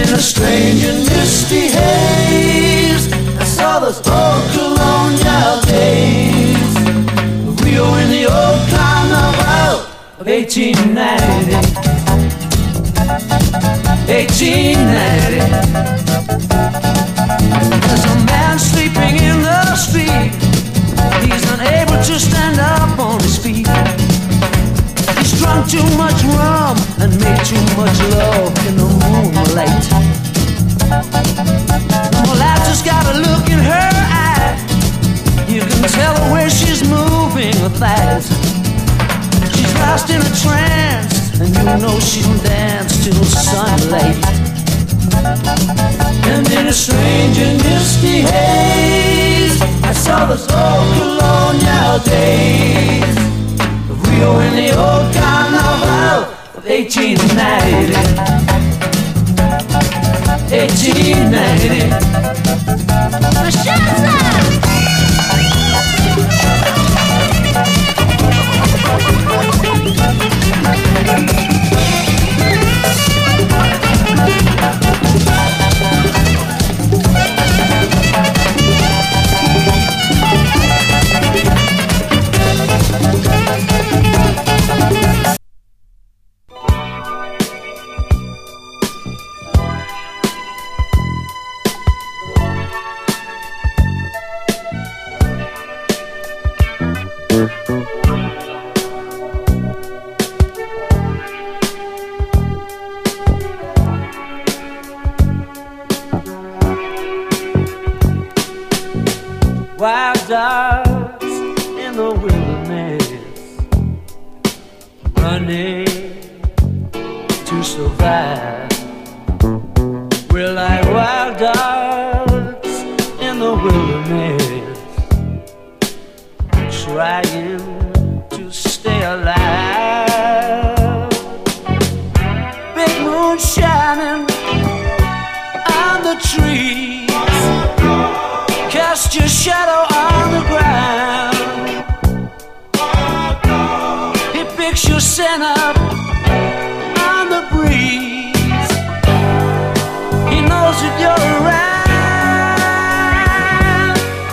in a strange and misty haze, I saw those old colonial days of Rio in the old carnival of 1890. 1890. There's a man sleeping in the street. He's unable to stand up on his feet. He's drunk too much rum and made too much love in the moonlight. The molasses got a look in her eye. You can tell the way she's moving her thighs. She's lost in a trance, and you know she'll dance till sunlight. And in a strange and misty haze, I saw those old colonial days of Rio in the old carnival of 1890. 1890. Wild dogs in the wilderness, running to survive. We're like wild dogs in the wilderness, trying to stay alive. Big moon shining on the trees, cast your shadow on the ground. He picks your scent up